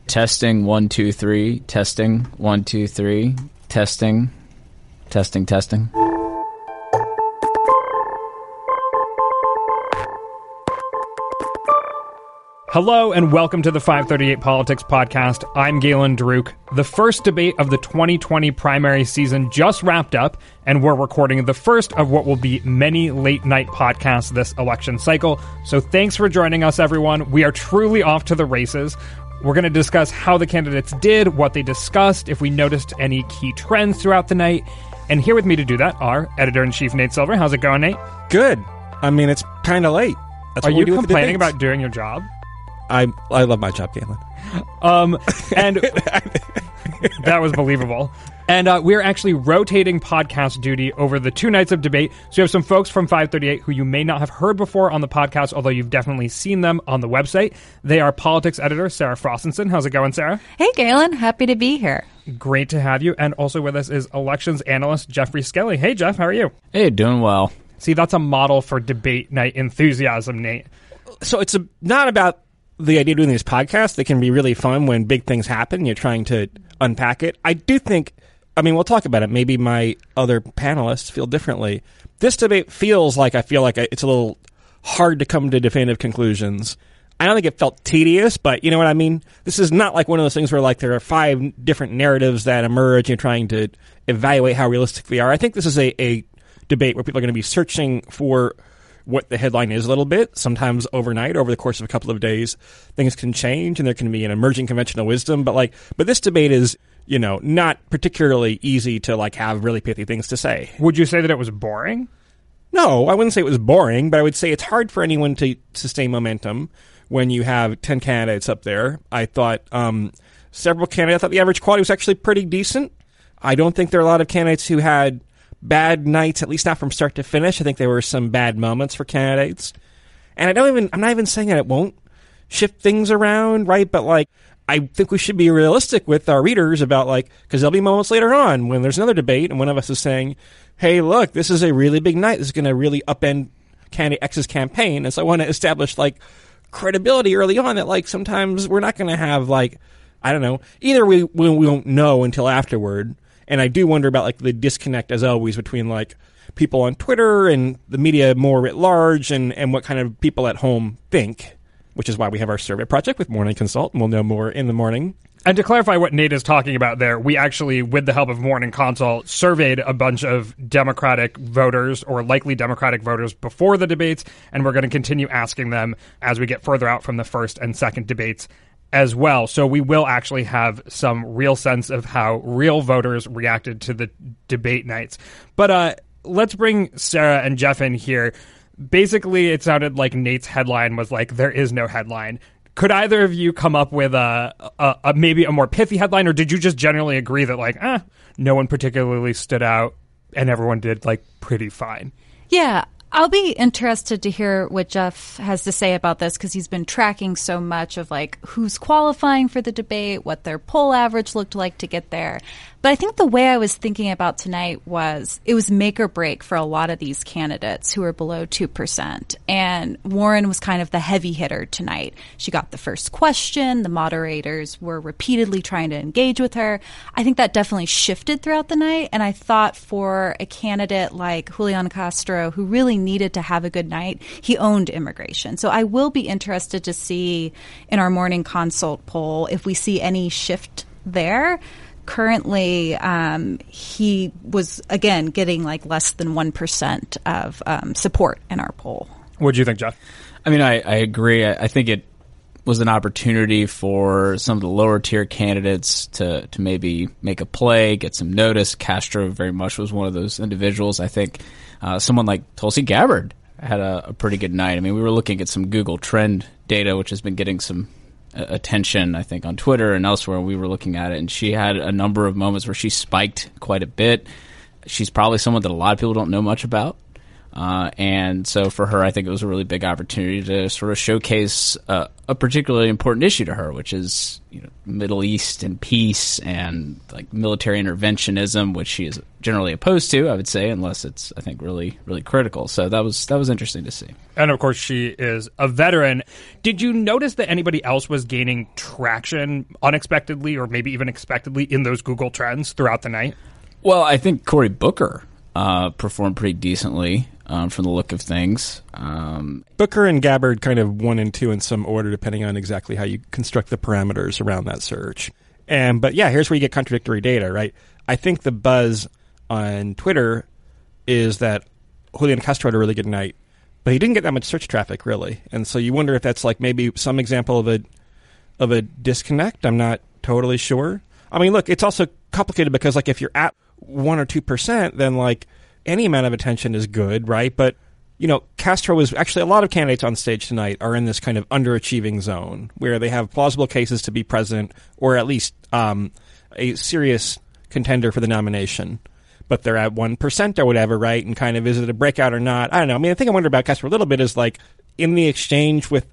Testing 1 2 3. Testing 1 2 3. Testing. Testing. Testing. Hello and welcome to the 538 Politics Podcast. I'm Galen Druk. The first debate of the 2020 primary season just wrapped up, and we're recording the first of what will be many late-night podcasts this election cycle. So thanks for joining us, everyone. We are truly off to the races. We're going to discuss how the candidates did, what they discussed, if we noticed any key trends throughout the night. And here with me to do that are Editor-in-Chief Nate Silver. How's it going, Nate? Good. I mean, it's kind of late. That's Are what we you do with the complaining debates. about doing your job? I love my job, Galen. And that was believable. And we're actually rotating podcast duty over the two nights of debate. So you have some folks from 538 who you may not have heard before on the podcast, although you've definitely seen them on the website. They are politics editor Sarah Frostenson. How's it going, Sarah? Hey, Galen. Happy to be here. Great to have you. And also with us is elections analyst Jeffrey Skelly. Hey, Jeff, how are you? Hey, doing well. See, that's a model for debate night enthusiasm, Nate. So it's not about the idea of doing these podcasts. They can be really fun when big things happen. You're trying to unpack it. I do think, I mean, we'll talk about it. Maybe my other panelists feel differently. This debate feels like it's a little hard to come to definitive conclusions. I don't think it felt tedious, but you know what I mean? This is not like one of those things where like there are 5 different narratives that emerge and you're trying to evaluate how realistic they are. I think this is a debate where people are going to be searching for what the headline is a little bit. Sometimes overnight, over the course of a couple of days, things can change and there can be an emerging conventional wisdom. But this debate is, not particularly easy to have really pithy things to say. Would you say that it was boring? No, I wouldn't say it was boring, but I would say it's hard for anyone to sustain momentum when you have 10 candidates up there. I thought several candidates, I thought the average quality was actually pretty decent. I don't think there are a lot of candidates who had bad nights, at least not from start to finish. I think there were some bad moments for candidates. And I'm not even saying that it won't shift things around, right? But I think we should be realistic with our readers about because there'll be moments later on when there's another debate and one of us is saying, hey, look, this is a really big night. This is going to really upend candidate X's campaign. And so I want to establish credibility early on that sometimes we're not going to have I don't know, either we won't know until afterward. And I do wonder about the disconnect, as always, between people on Twitter and the media more writ large and what kind of people at home think, which is why we have our survey project with Morning Consult, and we'll know more in the morning. And to clarify what Nate is talking about there, we actually, with the help of Morning Consult, surveyed a bunch of Democratic voters or likely Democratic voters before the debates, and we're going to continue asking them as we get further out from the first and second debates as well. So we will actually have some real sense of how real voters reacted to the debate nights. But let's bring Sarah and Jeff in here. Basically, it sounded like Nate's headline was there is no headline. Could either of you come up with a maybe a more pithy headline, or did you just generally agree that no one particularly stood out and everyone did pretty fine? Yeah, I'll be interested to hear what Jeff has to say about this because he's been tracking so much of who's qualifying for the debate, what their poll average looked like to get there. But I think the way I was thinking about tonight was it was make or break for a lot of these candidates who are below 2%. And Warren was kind of the heavy hitter tonight. She got the first question. The moderators were repeatedly trying to engage with her. I think that definitely shifted throughout the night. And I thought for a candidate like Julian Castro, who really needed to have a good night, he owned immigration. So I will be interested to see in our Morning Consult poll if we see any shift there. Currently, he was, again, getting less than 1% of support in our poll. What do you think, Jeff? I mean, I agree. I think it was an opportunity for some of the lower tier candidates to maybe make a play, get some notice. Castro very much was one of those individuals. I think someone like Tulsi Gabbard had a pretty good night. I mean, we were looking at some Google Trend data, which has been getting some attention, I think, on Twitter and elsewhere. We were looking at it, and she had a number of moments where she spiked quite a bit. She's probably someone that a lot of people don't know much about. And so for her, I think it was a really big opportunity to sort of showcase a particularly important issue to her, which is Middle East and peace and like military interventionism, which she is generally opposed to, I would say, unless it's, I think, really, really critical. So that was interesting to see. And of course, she is a veteran. Did you notice that anybody else was gaining traction unexpectedly or maybe even expectedly in those Google Trends throughout the night? Well, I think Cory Booker performed pretty decently from the look of things. Booker and Gabbard kind of 1 and 2 in some order, depending on exactly how you construct the parameters around that search. But yeah, here's where you get contradictory data, right? I think the buzz on Twitter is that Julian Castro had a really good night, but he didn't get that much search traffic, really. And so you wonder if that's like maybe some example of a disconnect. I'm not totally sure. I mean, look, it's also complicated because like if you're at 1 or 2%, then like any amount of attention is good, right? But Castro is actually, a lot of candidates on stage tonight are in this kind of underachieving zone where they have plausible cases to be president or at least a serious contender for the nomination. But they're at 1% or whatever, right? And kind of, is it a breakout or not? I don't know. I mean, the thing I wonder about Castro a little bit is like in the exchange with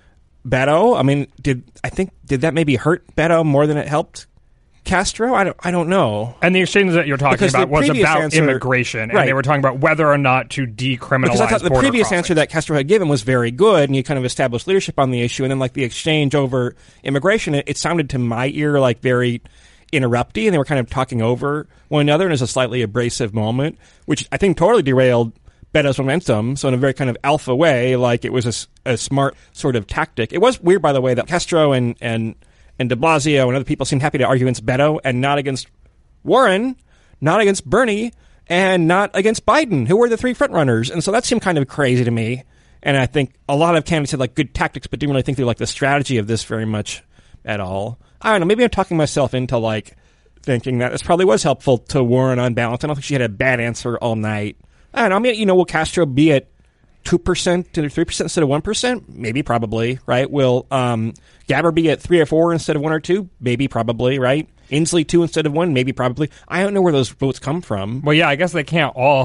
Beto. I mean, did that maybe hurt Beto more than it helped Castro? I don't know. And the exchange that you're talking about was about immigration, and they were talking about whether or not to decriminalize. Because I thought the previous answer that Castro had given was very good, and you kind of established leadership on the issue, and then like the exchange over immigration, it sounded to my ear like very interrupty, and they were kind of talking over one another, and it was a slightly abrasive moment, which I think totally derailed Beto's momentum. So in a very kind of alpha way, like it was a smart sort of tactic. It was weird, by the way, that Castro and de Blasio and other people seemed happy to argue against Beto and not against Warren, not against Bernie, and not against Biden, who were the three frontrunners. And so that seemed kind of crazy to me. And I think a lot of candidates had like good tactics, but didn't really think through like the strategy of this very much at all. I don't know. Maybe I'm talking myself into like thinking that this probably was helpful to Warren on balance. I don't think she had a bad answer all night. I don't know. I mean, will Castro be at 2% to 3% instead of 1%? Maybe, probably, right? Will Gabbard be at 3 or 4 instead of 1 or 2? Maybe, probably, right? Inslee 2 instead of 1? Maybe, probably. I don't know where those votes come from. Well, yeah, I guess they can't all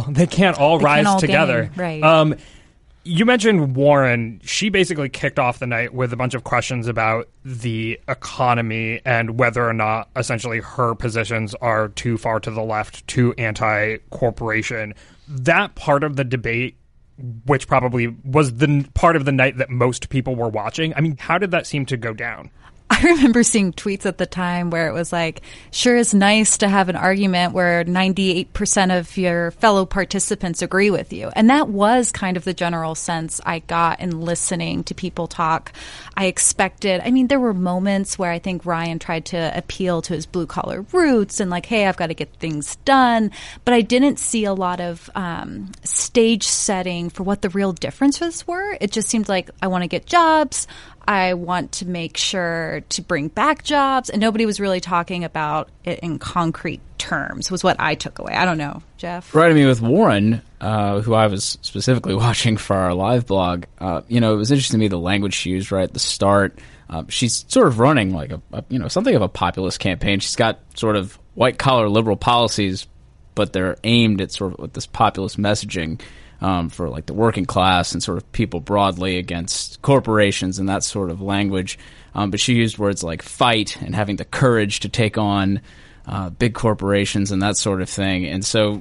rise together. Right. You mentioned Warren. She basically kicked off the night with a bunch of questions about the economy and whether or not essentially her positions are too far to the left, too anti-corporation. That part of the debate, which probably was the part of the night that most people were watching. I mean, how did that seem to go down? I remember seeing tweets at the time where it was like, sure is nice to have an argument where 98% of your fellow participants agree with you. And that was kind of the general sense I got in listening to people talk. I mean, there were moments where I think Ryan tried to appeal to his blue collar roots and like, hey, I've got to get things done. But I didn't see a lot of stage setting for what the real differences were. It just seemed like I want to get jobs. I want to make sure to bring back jobs, and nobody was really talking about it in concrete terms, was what I took away. I don't know, Jeff? Right, I mean, with Warren, who I was specifically watching for our live blog, it was interesting to me the language she used right at the start. She's sort of running like something of a populist campaign. She's got sort of white-collar liberal policies, but they're aimed at sort of with this populist messaging. For like the working class and sort of people broadly against corporations and that sort of language. But she used words like fight and having the courage to take on big corporations and that sort of thing. And so,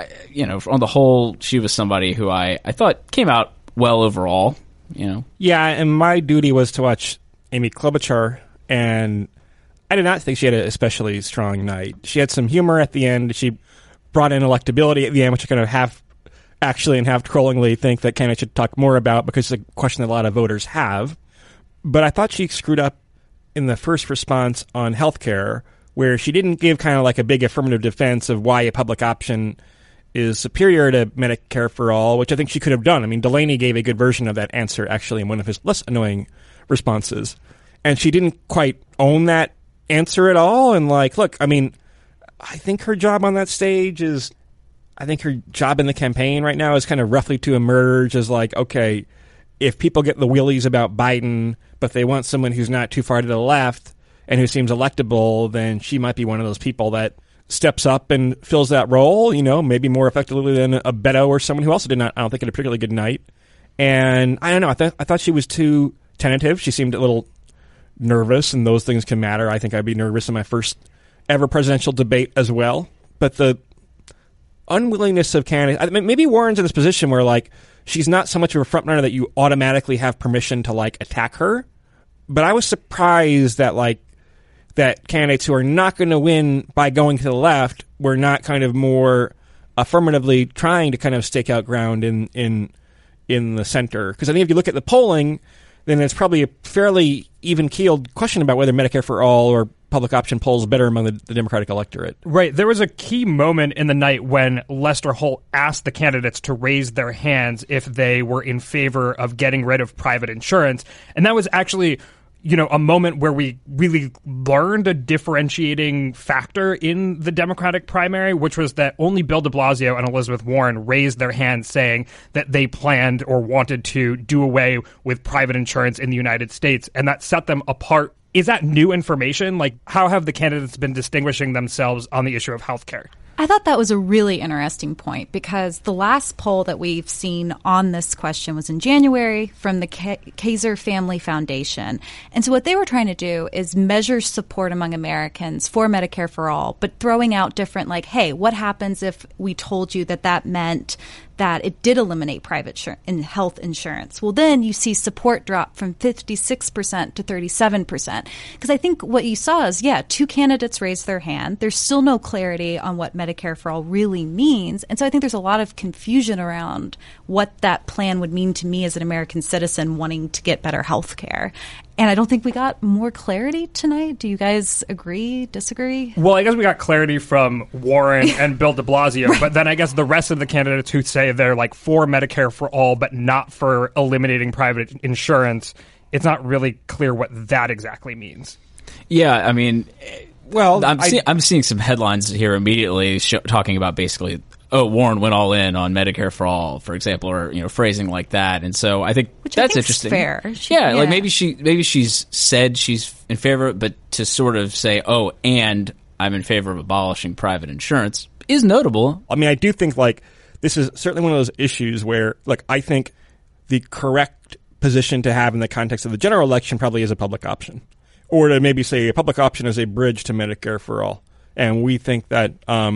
on the whole, she was somebody who I thought came out well overall, Yeah, and my duty was to watch Amy Klobuchar, and I did not think she had an especially strong night. She had some humor at the end. She brought in electability at the end, which I kind of half trollingly think that candidates should talk more about because it's a question that a lot of voters have. But I thought she screwed up in the first response on healthcare, where she didn't give kind of like a big affirmative defense of why a public option is superior to Medicare for all, which I think she could have done. I mean, Delaney gave a good version of that answer, actually, in one of his less annoying responses. And she didn't quite own that answer at all. And look, I mean, I think her job on that stage is... I think her job in the campaign right now is kind of roughly to emerge as like, okay, if people get the willies about Biden, but they want someone who's not too far to the left and who seems electable, then she might be one of those people that steps up and fills that role, maybe more effectively than a Beto or someone who also did not, I don't think, had a particularly good night. And I don't know, I thought she was too tentative. She seemed a little nervous, and those things can matter. I think I'd be nervous in my first ever presidential debate as well. But the unwillingness of candidates, maybe Warren's in this position where, like, she's not so much of a front runner that you automatically have permission to, like, attack her. But I was surprised that, like, that candidates who are not going to win by going to the left were not kind of more affirmatively trying to kind of stake out ground in the center. Because I think if you look at the polling, then it's probably a fairly even-keeled question about whether Medicare for All or public option polls better among the Democratic electorate. Right. There was a key moment in the night when Lester Holt asked the candidates to raise their hands if they were in favor of getting rid of private insurance. And that was actually, a moment where we really learned a differentiating factor in the Democratic primary, which was that only Bill de Blasio and Elizabeth Warren raised their hands saying that they planned or wanted to do away with private insurance in the United States. And that set them apart. Is that new information? Like, how have the candidates been distinguishing themselves on the issue of healthcare? I thought that was a really interesting point because the last poll that we've seen on this question was in January from the Kaiser Family Foundation. And so what they were trying to do is measure support among Americans for Medicare for All, but throwing out different, like, hey, what happens if we told you that meant that it did eliminate private health insurance? Well, then you see support drop from 56% to 37%. Because I think what you saw is, two candidates raised their hand. There's still no clarity on what Medicare for All really means. And so I think there's a lot of confusion around what that plan would mean to me as an American citizen wanting to get better health care. And I don't think we got more clarity tonight. Do you guys agree, disagree? Well, I guess we got clarity from Warren and Bill de Blasio, right. But then I guess the rest of the candidates who say they're like for Medicare for All, but not for eliminating private insurance, it's not really clear what that exactly means. Yeah, I mean, well, I'm seeing some headlines here immediately talking about basically, Warren went all in on Medicare for All, for example, or phrasing like that. And so I think that's interesting. Fair. Like maybe she's said she's in favor, but to sort of say, and I'm in favor of abolishing private insurance is notable. I mean, I do think like this is certainly one of those issues where, like, I think the correct position to have in the context of the general election probably is a public option, or to maybe say a public option as a bridge to Medicare for All. And we think that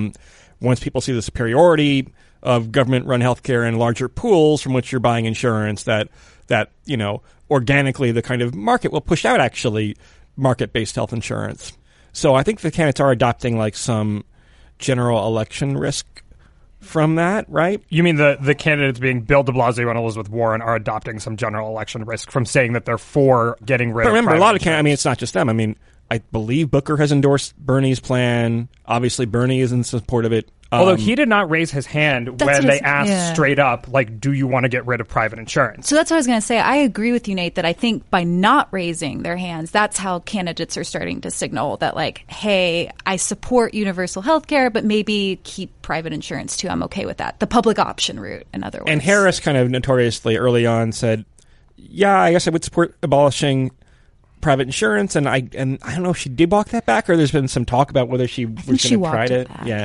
once people see the superiority of government-run healthcare and larger pools from which you're buying insurance, that organically the kind of market will push out actually market-based health insurance. So I think the candidates are adopting like some general election risk from that, right? You mean the candidates being Bill de Blasio and Elizabeth Warren are adopting some general election risk from saying that they're for getting rid of private insurance? But remember, a lot of candidates, I mean, it's not just them. I mean, I believe Booker has endorsed Bernie's plan. Obviously, Bernie is in support of it. Although he did not raise his hand when they asked straight up, like, do you want to get rid of private insurance? So that's what I was going to say. I agree with you, Nate, that I think by not raising their hands, that's how candidates are starting to signal that, like, hey, I support universal health care, but maybe keep private insurance too. I'm okay with that. The public option route, in other words. And Harris kind of notoriously early on said, yeah, I guess I would support abolishing private insurance, and I don't know if she did walk that back, or there's been some talk about whether she was going to try it.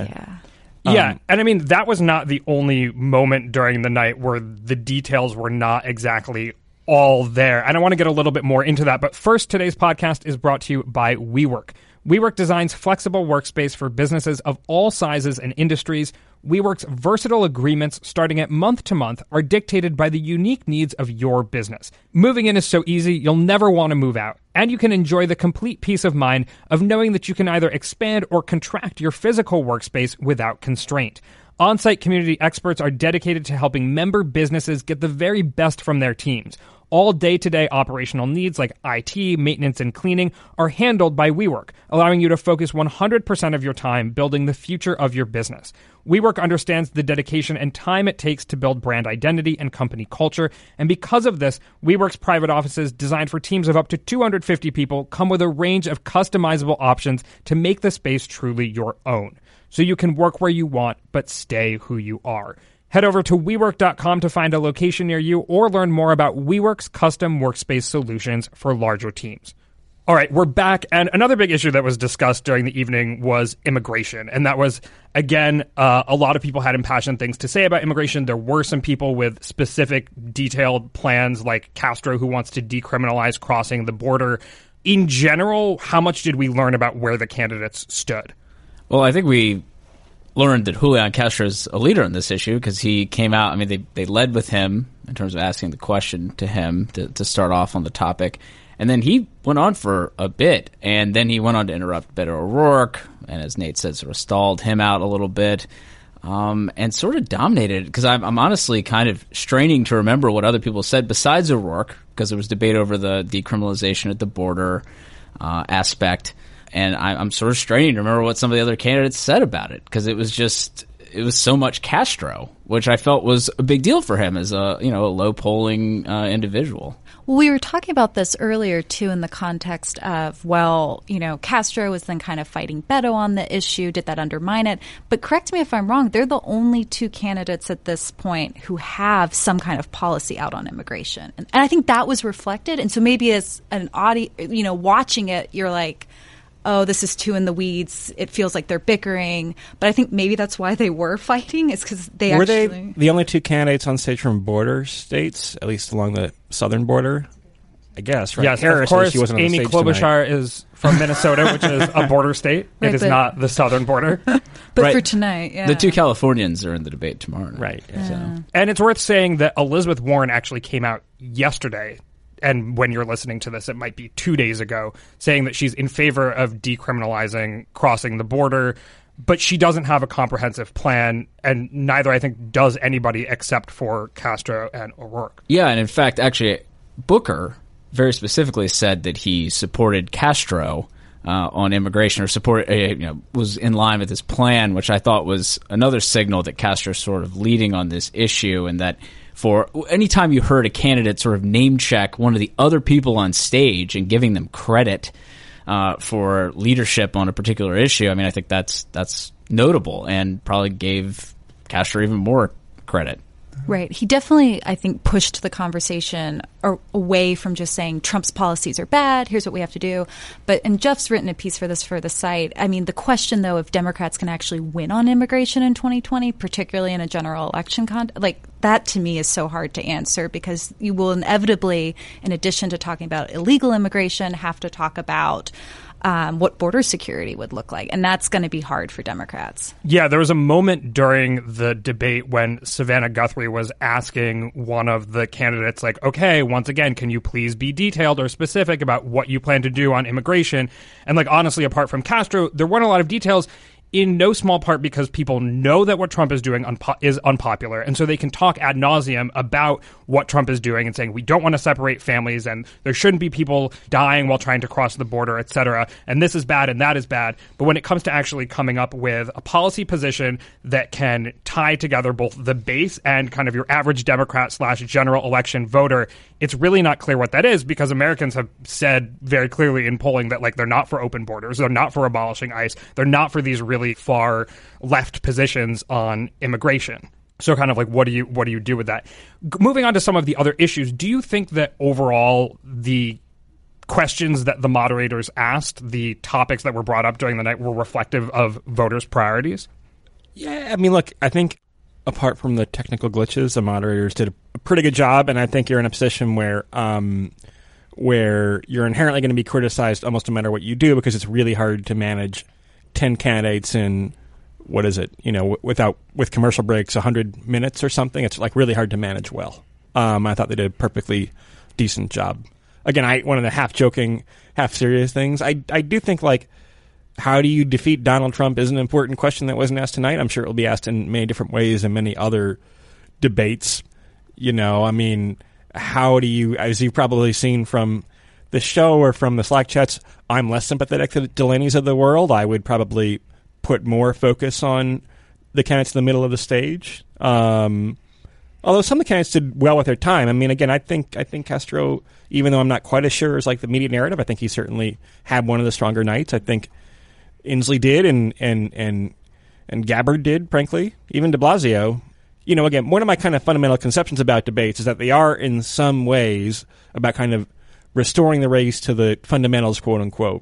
Yeah, and I mean, that was not the only moment during the night where the details were not exactly all there. And I want to get a little bit more into that. But first, today's podcast is brought to you by WeWork. WeWork designs flexible workspace for businesses of all sizes and industries. WeWork's versatile agreements starting at month to month are dictated by the unique needs of your business. Moving in is so easy, you'll never want to move out. And you can enjoy the complete peace of mind of knowing that you can either expand or contract your physical workspace without constraint. On-site community experts are dedicated to helping member businesses get the very best from their teams. All day-to-day operational needs like IT, maintenance, and cleaning are handled by WeWork, allowing you to focus 100% of your time building the future of your business. WeWork understands the dedication and time it takes to build brand identity and company culture, and because of this, WeWork's private offices designed for teams of up to 250 people come with a range of customizable options to make the space truly your own, so you can work where you want but stay who you are. Head over to WeWork.com to find a location near you or learn more about WeWork's custom workspace solutions for larger teams. All right, we're back, and another big issue that was discussed during the evening was immigration, and that was, again, a lot of people had impassioned things to say about immigration. There were some people with specific, detailed plans, like Castro, who wants to decriminalize crossing the border. In general, how much did we learn about where the candidates stood? Well, I think we learned that Julian Castro is a leader on this issue because he came out. I mean, they led with him in terms of asking the question to him to start off on the topic. And then he went on for a bit, and then he went on to interrupt Beto O'Rourke, and as Nate said, sort of stalled him out a little bit, and sort of dominated, because I'm honestly kind of straining to remember what other people said besides O'Rourke, because there was debate over the decriminalization at the border aspect, and I'm sort of straining to remember what some of the other candidates said about it, because it was so much Castro, which I felt was a big deal for him as a low polling individual. Well, we were talking about this earlier, too, in the context of, Castro was then kind of fighting Beto on the issue. Did that undermine it? But correct me if I'm wrong, they're the only two candidates at this point who have some kind of policy out on immigration. And I think that was reflected. And so maybe as an audience, watching it, you're like, oh, this is too in the weeds. It feels like they're bickering. But I think maybe that's why they were fighting, is because were they the only two candidates on stage from border states, at least along the southern border? I guess, right? Yes, Harris, of course. she wasn't on Amy the stage Klobuchar is from Minnesota, which is a border state. Right, it is not the southern border. But right. For tonight, yeah. The two Californians are in the debate tomorrow night. Right. Yeah. So. And it's worth saying that Elizabeth Warren actually came out yesterday, and when you're listening to this, it might be 2 days ago, saying that she's in favor of decriminalizing crossing the border, but she doesn't have a comprehensive plan, and neither, I think, does anybody except for Castro and O'Rourke. Yeah, and in fact, actually, Booker very specifically said that he supported Castro on immigration, or was in line with his plan, which I thought was another signal that Castro's sort of leading on this issue, and that for anytime you heard a candidate sort of name check one of the other people on stage and giving them credit for leadership on a particular issue, I mean, I think that's notable and probably gave Castro even more credit. Right. He definitely, I think, pushed the conversation away from just saying Trump's policies are bad, here's what we have to do. And Jeff's written a piece for the site. I mean, the question, though, if Democrats can actually win on immigration in 2020, particularly in a general election, that to me is so hard to answer, because you will inevitably, in addition to talking about illegal immigration, have to talk about what border security would look like. And that's going to be hard for Democrats. Yeah, there was a moment during the debate when Savannah Guthrie was asking one of the candidates, like, okay, once again, can you please be detailed or specific about what you plan to do on immigration? And honestly, apart from Castro, there weren't a lot of details, in no small part because people know that what Trump is doing is unpopular. And so they can talk ad nauseum about what Trump is doing and saying, we don't want to separate families, and there shouldn't be people dying while trying to cross the border, et cetera. And this is bad and that is bad. But when it comes to actually coming up with a policy position that can tie together both the base and kind of your average Democrat / general election voter, it's really not clear what that is, because Americans have said very clearly in polling that they're not for open borders, they're not for abolishing ICE, they're not for these really far left positions on immigration. So kind of what do you do with that? Moving on to some of the other issues, do you think that overall the questions that the moderators asked, the topics that were brought up during the night, were reflective of voters' priorities? Yeah, I mean, look, I think apart from the technical glitches, the moderators did a pretty good job, and I think you're in a position where you're inherently going to be criticized almost no matter what you do, because it's really hard to manage 10 candidates in, what is it, with commercial breaks, 100 minutes or something. It's really hard to manage well. I thought they did a perfectly decent job. Again, one of the half-joking, half-serious things, I do think, how do you defeat Donald Trump is an important question that wasn't asked tonight. I'm sure it will be asked in many different ways in many other debates. I mean, how do you, as you've probably seen from the show or from the Slack chats, I'm less sympathetic to the Delaney's of the world. I would probably put more focus on the candidates in the middle of the stage. Although some of the candidates did well with their time. I mean, again, I think Castro, even though I'm not quite as sure as the media narrative, I think he certainly had one of the stronger nights. I think Inslee did, and Gabbard did, frankly. Even de Blasio. Again, one of my kind of fundamental conceptions about debates is that they are in some ways about kind of restoring the race to the fundamentals, quote unquote.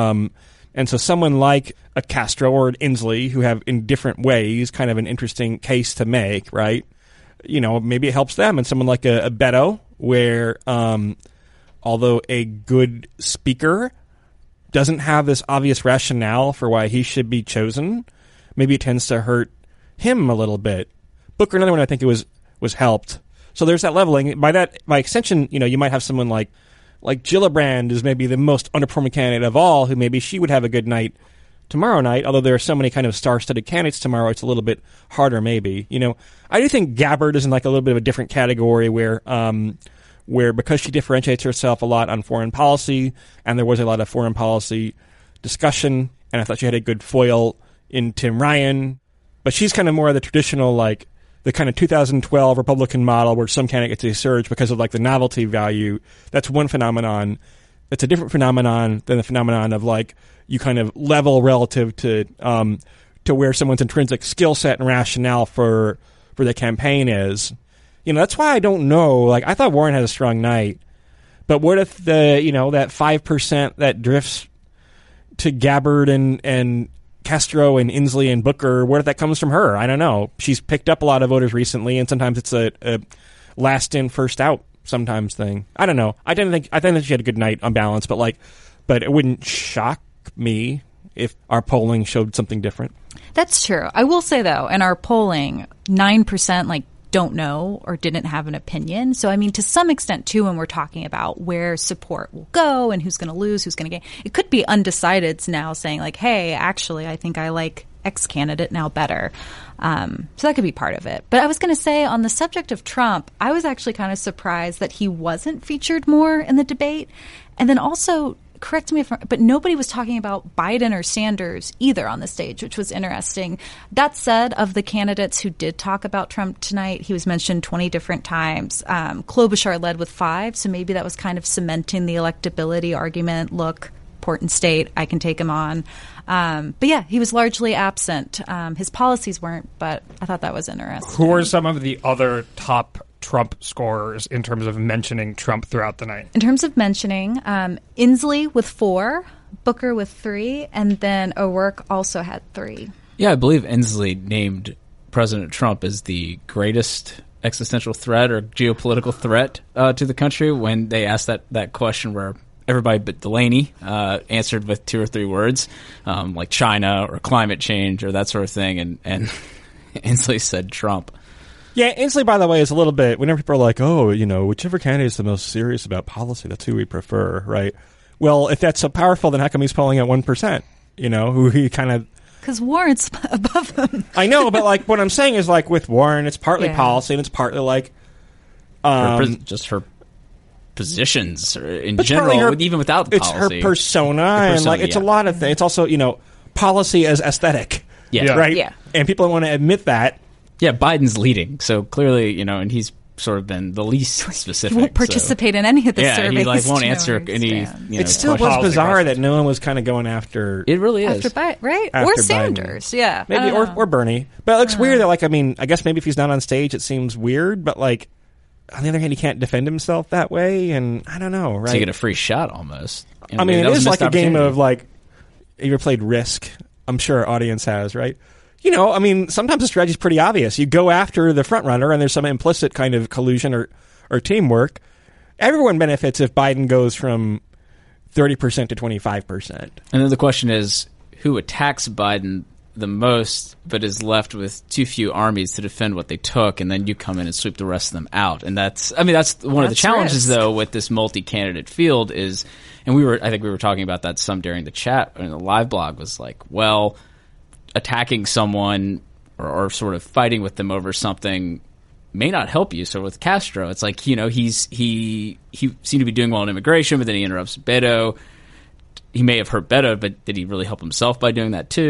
And so someone like a Castro or an Inslee, who have in different ways kind of an interesting case to make, right? You know, maybe it helps them. And someone like a Beto, where although a good speaker doesn't have this obvious rationale for why he should be chosen, maybe it tends to hurt him a little bit. Booker, another one I think it was helped. So there's that leveling. By extension, you know, you might have someone like Gillibrand is maybe the most underperforming candidate of all, who maybe she would have a good night tomorrow night, although there are so many kind of star-studded candidates tomorrow, it's a little bit harder maybe. You know, I do think Gabbard is in like a little bit of a different category where because she differentiates herself a lot on foreign policy, and there was a lot of foreign policy discussion, and I thought she had a good foil in Tim Ryan, but she's kind of more of the traditional, like, the kind of 2012 Republican model where some candidate gets a surge because of like the novelty value. That's one phenomenon. It's a different phenomenon than the phenomenon of like you kind of level relative to where someone's intrinsic skill set and rationale for the campaign is. You know, that's why I don't know. Like, I thought Warren had a strong night, but what if that 5% that drifts to Gabbard and Castro and Inslee and Booker, what if that comes from her? I don't know. She's picked up a lot of voters recently, and sometimes it's a last in, first out sometimes thing. I don't know. I think she had a good night on balance, but it wouldn't shock me if our polling showed something different. That's true. I will say, though, in our polling, 9% don't know or didn't have an opinion. So, I mean, to some extent, too, when we're talking about where support will go and who's going to lose, who's going to gain, it could be undecideds now saying, like, hey, actually, I think I like X candidate now better. So that could be part of it. But I was going to say, on the subject of Trump, I was actually kind of surprised that he wasn't featured more in the debate. And then also, correct me but nobody was talking about Biden or Sanders either on the stage, which was interesting. That said, of the candidates who did talk about Trump tonight, he was mentioned 20 different times. Klobuchar led with 5, so maybe that was kind of cementing the electability argument. Look, important state, I can take him on. But yeah, he was largely absent. His policies weren't, but I thought that was interesting. Who are some of the other top Trump scorers in terms of mentioning Trump throughout the night? In terms of mentioning, Inslee with 4, Booker with 3, and then O'Rourke also had 3. Yeah, I believe Inslee named President Trump as the greatest existential threat or geopolitical threat to the country when they asked that question where everybody but Delaney answered with 2 or 3 words, like China or climate change or that sort of thing, and Inslee said Trump. Yeah, Inslee, by the way, is a little bit, whenever people are like, oh, you know, whichever candidate is the most serious about policy, that's who we prefer, right? Well, if that's so powerful, then how come he's polling at 1%? You know, who he kind of... Because Warren's above him. I know, but like what I'm saying is like with Warren, it's partly policy and it's partly like... just her positions in general, even without the policy. It's her persona, and like it's a lot of things. It's also, you know, policy as aesthetic. Yeah. Right? Yeah. And people don't want to admit that. Yeah, Biden's leading, so clearly, you know, and he's sort of been the least specific. He won't participate in any of the surveys. Yeah, he won't answer any. It still was bizarre that no one was kind of going after. It really is right? After or Sanders, Biden. yeah, maybe or Bernie. But it looks weird that, like, I mean, I guess maybe if he's not on stage, it seems weird. But like, on the other hand, he can't defend himself that way, and I don't know, right? So you get a free shot almost. I mean, it is like a game of like. You ever played Risk? I'm sure our audience has, right? You know, I mean, sometimes the strategy is pretty obvious. You go after the front runner, and there's some implicit kind of collusion or teamwork. Everyone benefits if Biden goes from 30% to 25%. And then the question is, who attacks Biden the most, but is left with too few armies to defend what they took, and then you come in and sweep the rest of them out. And that's one of the challenges, though, with this multi-candidate field is, and I think we were talking about that some during the chat in the live blog, was like, well, attacking someone or sort of fighting with them over something may not help you. So with Castro, it's like, you know, he seemed to be doing well in immigration, but then he interrupts Beto. He may have hurt Beto, but did he really help himself by doing that too?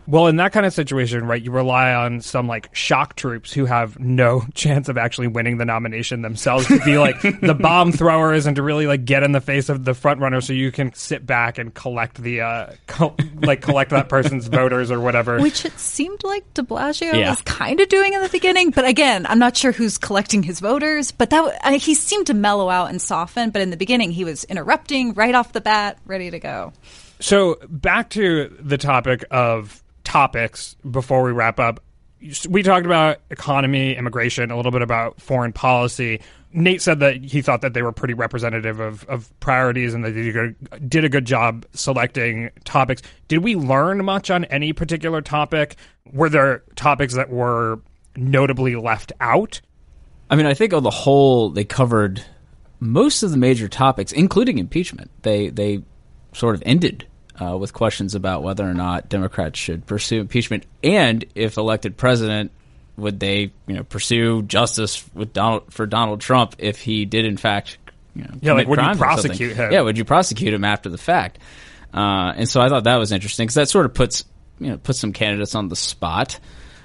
Well, in that kind of situation, right, you rely on some like shock troops who have no chance of actually winning the nomination themselves to be like the bomb throwers and to really like get in the face of the front runner so you can sit back and collect the collect that person's voters or whatever. Which it seemed like de Blasio was kind of doing in the beginning, but again, I'm not sure who's collecting his voters. But he seemed to mellow out and soften. But in the beginning, he was interrupting right off the bat, ready to go. So back to the topic of topics before we wrap up. We talked about economy, immigration, a little bit about foreign policy. Nate said that he thought that they were pretty representative of priorities and that they did a good job selecting topics. Did we learn much on any particular topic? Were there topics that were notably left out? I mean, I think on the whole, they covered most of the major topics, including impeachment. They sort of ended with questions about whether or not Democrats should pursue impeachment, and if elected president, would they, pursue justice for Donald Trump if he did in fact, commit would crimes you prosecute him? Yeah, would you prosecute him after the fact? And so I thought that was interesting because that sort of puts some candidates on the spot.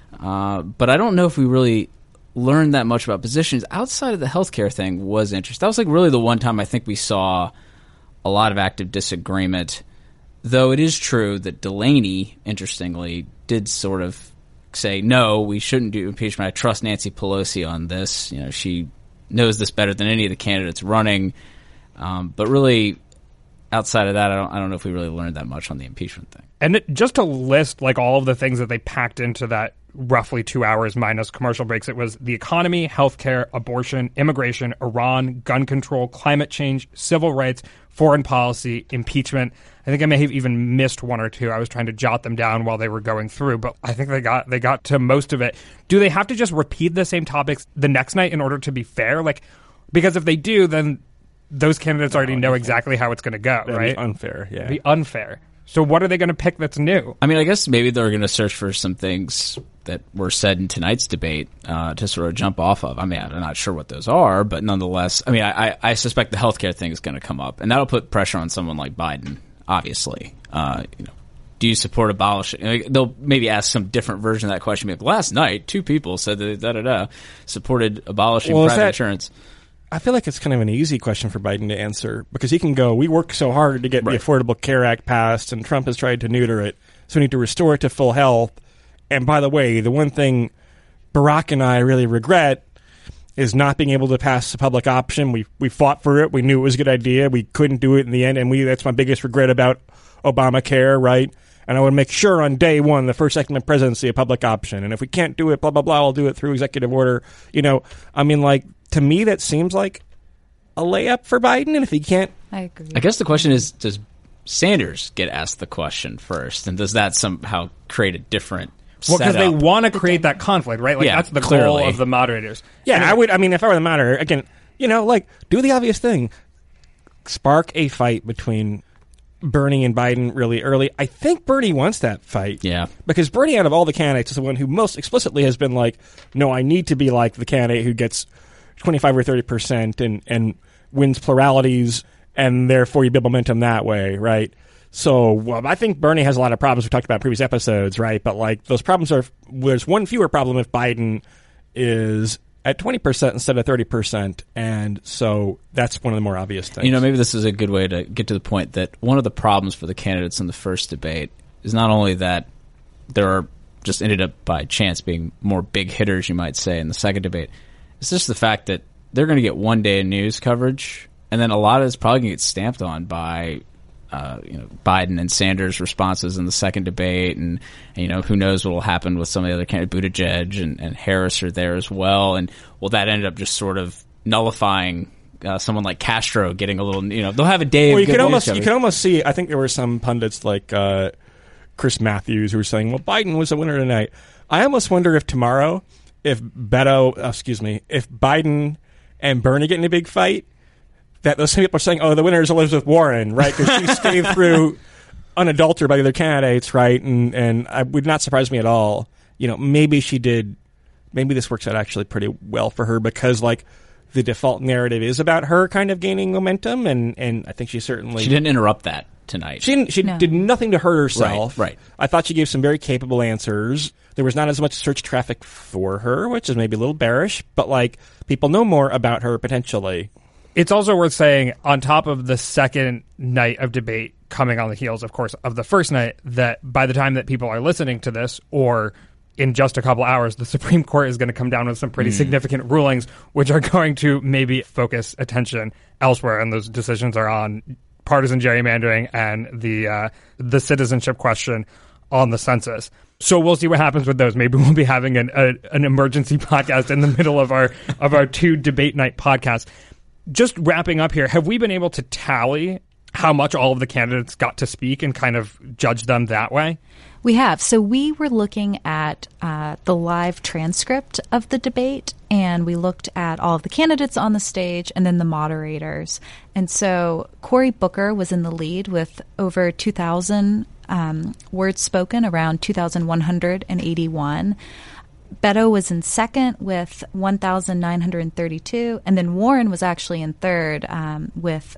But I don't know if we really learned that much about positions outside of the healthcare thing. Was interesting. That was like really the one time I think we saw a lot of active disagreement. Though it is true that Delaney, interestingly, did sort of say, no, we shouldn't do impeachment. I trust Nancy Pelosi on this. She knows this better than any of the candidates running. But really, outside of that, I don't know if we really learned that much on the impeachment thing. And just to list like all of the things that they packed into that roughly 2 hours minus commercial breaks, it was the economy, healthcare, abortion, immigration, Iran, gun control, climate change, civil rights, foreign policy, impeachment. I think I may have even missed one or two. I was trying to jot them down while they were going through, but I think they got to most of it. Do they have to just repeat the same topics the next night in order to be fair? Because if they do, then those candidates already know exactly how it's going to go, right? Be unfair, yeah. It'd be unfair. So what are they going to pick that's new? I mean, I guess maybe they're going to search for some things that were said in tonight's debate to sort of jump off of. I mean, I'm not sure what those are, but nonetheless, I mean, I suspect the healthcare thing is going to come up, and that'll put pressure on someone like Biden, obviously. Do you support abolishing? They'll maybe ask some different version of that question. Like, last night, 2 people said that supported abolishing private insurance. I feel like it's kind of an easy question for Biden to answer because he can go, we worked so hard to get the Affordable Care Act passed and Trump has tried to neuter it, so we need to restore it to full health. And by the way, the one thing Barack and I really regret is not being able to pass the public option. We fought for it. We knew it was a good idea. We couldn't do it in the end, and that's my biggest regret about Obamacare, right? And I would make sure on day one, the first second of presidency, a public option. And if we can't do it, blah, blah, blah, I'll do it through executive order. I mean, to me, that seems like a layup for Biden. And if he can't... I agree. I guess the question is, does Sanders get asked the question first? And does that somehow create a different setup? Well, because they want to create that conflict, right? That's the goal of the moderators. Yeah, anyway. I mean, if I were the moderator, again, do the obvious thing. Spark a fight between Bernie and Biden really early. I think Bernie wants that fight. Yeah. Because Bernie, out of all the candidates, is the one who most explicitly has been like, no, I need to be like the candidate who gets 25 or 30% and wins pluralities, and therefore you build momentum that way, right? So I think Bernie has a lot of problems we talked about in previous episodes, right? But those problems there's one fewer problem if Biden is at 20% instead of 30%. And so that's one of the more obvious things. Maybe this is a good way to get to the point that one of the problems for the candidates in the first debate is not only that there are just ended up by chance being more big hitters, you might say, in the second debate. It's just the fact that they're going to get one day of news coverage, and then a lot of it's probably going to get stamped on by Biden and Sanders' responses in the second debate, and who knows what will happen with some of the other candidates. Buttigieg and Harris are there as well, and that ended up just sort of nullifying someone like Castro getting a little. They'll have a day. Well, of good news you can almost see. I think there were some pundits like Chris Matthews who were saying, "Well, Biden was the winner tonight." I almost wonder if tomorrow, if Biden and Bernie get in a big fight, that those same people are saying, "Oh, the winner is Elizabeth Warren," right? Because she stayed through unadulterated by the other candidates, right? And it would not surprise me at all. Maybe she did. Maybe this works out actually pretty well for her because, the default narrative is about her kind of gaining momentum, and I think she didn't interrupt that. tonight. She did nothing to hurt herself. Right. I thought she gave some very capable answers. There was not as much search traffic for her, which is maybe a little bearish, but like people know more about her potentially. It's also worth saying, on top of the second night of debate coming on the heels, of course, of the first night, that by the time that people are listening to this, or in just a couple hours, the Supreme Court is going to come down with some pretty significant rulings, which are going to maybe focus attention elsewhere. And those decisions are on partisan gerrymandering and the citizenship question on the census. So we'll see what happens with those. Maybe we'll be having an emergency podcast in the middle of our 2 debate night podcasts. Just wrapping up here, have we been able to tally how much all of the candidates got to speak and kind of judge them that way? We have. So we were looking at the live transcript of the debate, and we looked at all of the candidates on the stage and then the moderators. And so Cory Booker was in the lead with over 2,000 words spoken, around 2,181. Beto was in second with 1,932, and then Warren was actually in third with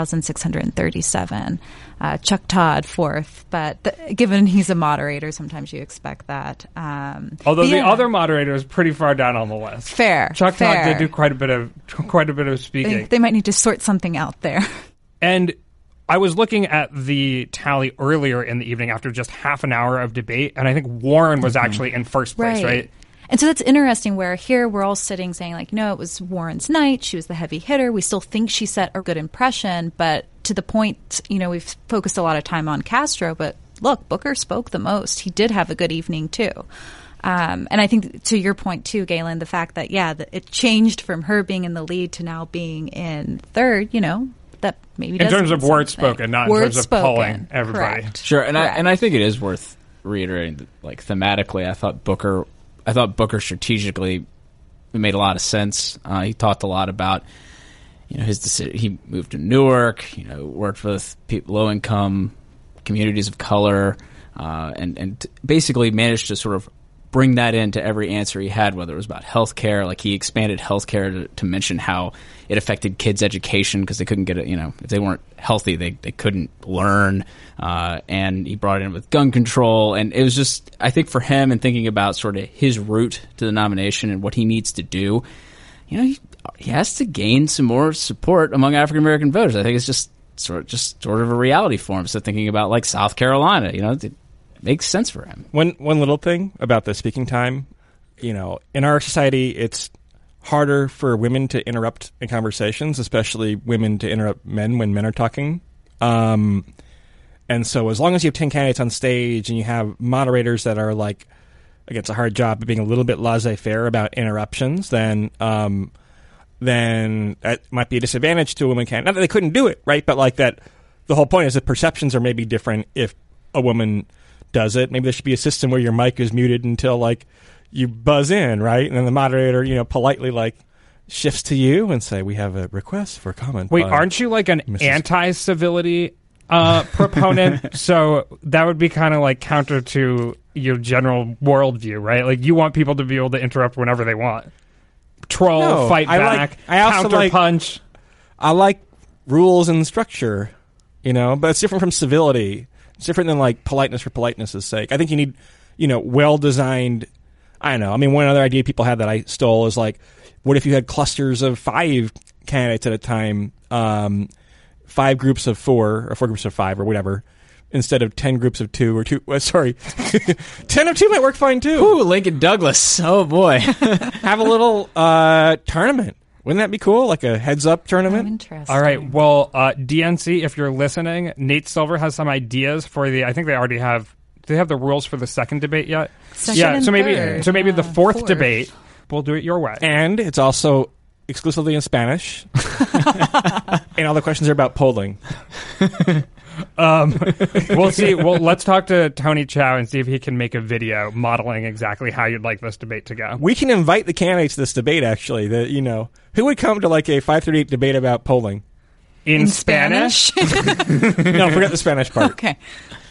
1,637. Chuck Todd fourth, but given he's a moderator, sometimes you expect that. Although the other moderator is pretty far down on the list. Fair. Chuck Todd did do quite a bit of speaking. They might need to sort something out there. And I was looking at the tally earlier in the evening after just half an hour of debate, and I think Warren was actually in first place, right? And so that's interesting, where here we're all sitting saying, like, no, it was Warren's night. She was the heavy hitter. We still think she set a good impression. But to the point, we've focused a lot of time on Castro. But look, Booker spoke the most. He did have a good evening, too. And I think to your point, too, Galen, the fact that, it changed from her being in the lead to now being in third, that maybe in terms of words spoken, not in terms of polling everybody. Correct. Sure, and I think it is worth reiterating that, like, thematically, I thought Booker strategically made a lot of sense. He talked a lot about his decision. He moved to Newark, worked with low income communities of color, and basically managed to sort of bring that into every answer he had, whether it was about healthcare. Like, he expanded healthcare to mention how it affected kids' education because they couldn't get it. If they weren't healthy, they couldn't learn. And he brought it in with gun control. And it was just, I think for him, and thinking about sort of his route to the nomination and what he needs to do, he has to gain some more support among African American voters. I think it's just sort of a reality for him. So thinking about, like, South Carolina, it makes sense for him. One little thing about the speaking time, in our society, it's harder for women to interrupt in conversations, especially women to interrupt men when men are talking. And so as long as you have 10 candidates on stage and you have moderators that are, like, it's a hard job of being a little bit laissez-faire about interruptions, then that might be a disadvantage to a woman candidate. Not that they couldn't do it, right? But, like, that the whole point is that perceptions are maybe different if a woman does it. Maybe there should be a system where your mic is muted until, like, you buzz in, right? And then the moderator, politely, like, shifts to you and say, we have a request for comment. Wait, aren't you, like, an anti-civility proponent? So that would be kind of, like, counter to your general worldview, right? Like, you want people to be able to interrupt whenever they want. Troll, fight back, counter punch. I like rules and structure, but it's different from civility. It's different than, like, politeness for politeness' sake. I think you need, well-designed, I don't know. I mean, one other idea people had that I stole is, like, what if you had clusters of 5 candidates at a time, 5 groups of 4, or 4 groups of 5, or whatever, instead of 10 groups of 2, or 2, 10 of 2 might work fine, too. Ooh, Lincoln Douglas. Oh, boy. Have a little tournament. Wouldn't that be cool? Like a heads-up tournament? Interesting. All right. Well, DNC, if you're listening, Nate Silver has some ideas for I think they already have. Do they have the rules for the second debate yet? Second so and maybe third. the fourth debate, we'll do it your way. And it's also exclusively in Spanish. And all the questions are about polling. We'll see. Well, let's talk to Tony Chow and see if he can make a video modeling exactly how you'd like this debate to go. We can invite the candidates to this debate, actually. Who would come to, like, a 538 debate about polling? In Spanish? No, forget the Spanish part. Okay.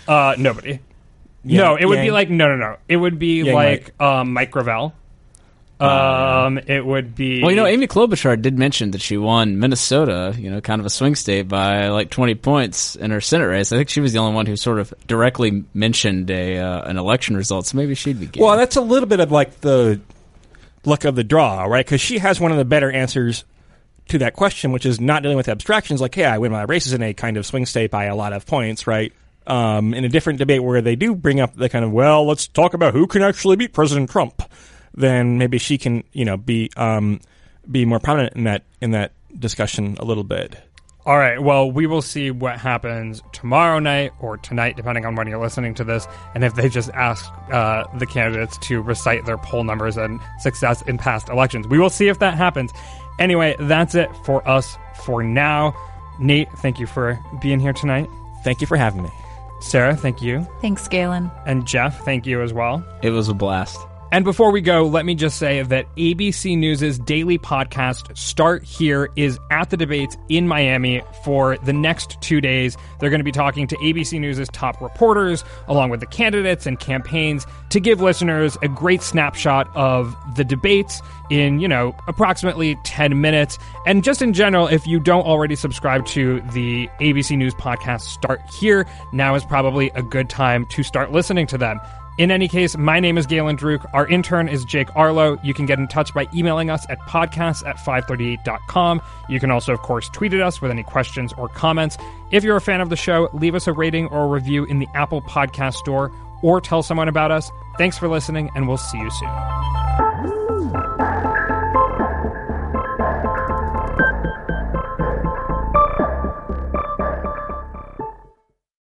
Nobody. No, it would be like no. It would be like Mike Gravel. It would be... Well, Amy Klobuchar did mention that she won Minnesota, kind of a swing state, by like 20 points in her Senate race. I think she was the only one who sort of directly mentioned an election result, so maybe she'd be game. Well, that's a little bit of like the luck of the draw, right? Because she has one of the better answers to that question, which is not dealing with abstractions like, hey, I win my races in a kind of swing state by a lot of points, right? In a different debate where they do bring up the kind of, well, let's talk about who can actually beat President Trump, then maybe she can, be more prominent in that discussion a little bit. All right, well, we will see what happens tomorrow night or tonight, depending on when you're listening to this, and if they just ask the candidates to recite their poll numbers and success in past elections. We will see if that happens. Anyway, that's it for us for now. Nate, thank you for being here tonight. Thank you for having me. Sarah, thank you. Thanks, Galen. And Jeff, thank you as well. It was a blast. And before we go, let me just say that ABC News' daily podcast, Start Here, is at the debates in Miami for the next 2 days. They're going to be talking to ABC News' top reporters, along with the candidates and campaigns, to give listeners a great snapshot of the debates in, approximately 10 minutes. And just in general, if you don't already subscribe to the ABC News podcast, Start Here, now is probably a good time to start listening to them. In any case, my name is Galen Druk. Our intern is Jake Arlo. You can get in touch by emailing us at podcasts@538.com. You can also, of course, tweet at us with any questions or comments. If you're a fan of the show, leave us a rating or a review in the Apple Podcast Store or tell someone about us. Thanks for listening, and we'll see you soon.